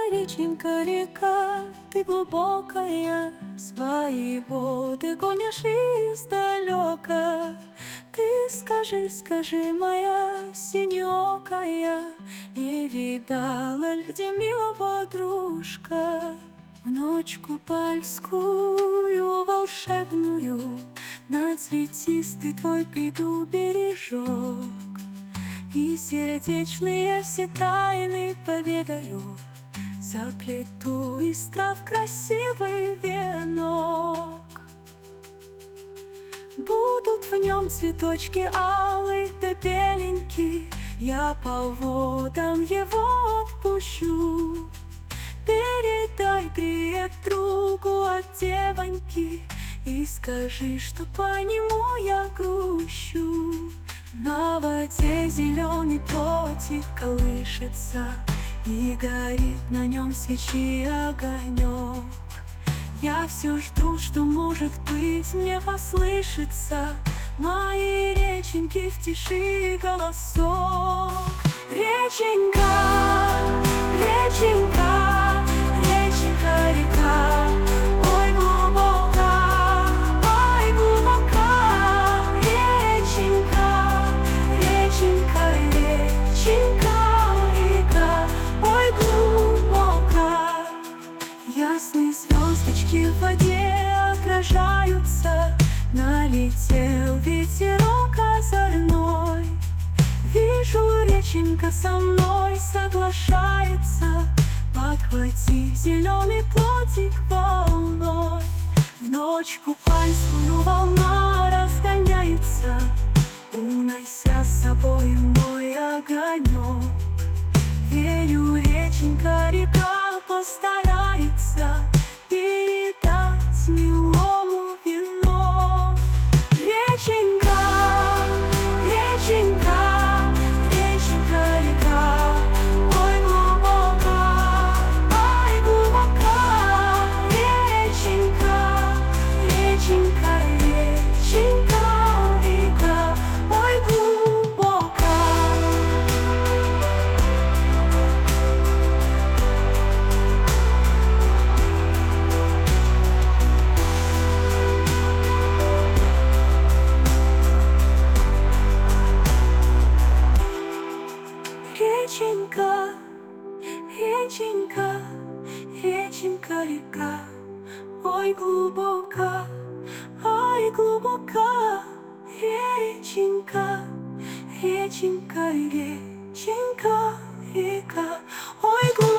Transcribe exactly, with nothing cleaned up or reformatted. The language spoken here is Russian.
реченька, река, ты глубокая, свои воды гонишь издалека. Ты скажи, скажи, моя синеокая, не видала ли где милого дружка? В ночь купальскую волшебную над цветистый твой приду бережок, и сердечные все тайны поведаю, заплету из трав красивый венок. Будут в нем цветочки алые да беленькие, я по водам его отпущу. Передай привет другу от девоньки и скажи, что по нему я грущу. На воде зеленый плотик колышется, и горит на нем свечи огонек. Я все жду, что, может быть, мне послышится мои реченьки в тиши голосок. Реченька, реченька, реченька, река, ой, глубока, ой, глубока. Реченька, реченька, реченька, река, ой, глубока. Ясные звездочки в воде отражаются, налетел ветерок озорной. Вижу, реченька со мной соглашается, подхвати зеленый плотик волной. В ночь купальскую волна разгоняется, унося с собой мой огонек. Верю, реченька, река постарается передать милому вино. Реченька, реченька, реченька, река, ой, глубока, ой, глубока. Реченька, реченька, реченька, река, ой, глубока. Реченька, реченька, реченька, река, ой, глубока, ой, глубока. Реченька, реченька, реченька, река, ой, глубока.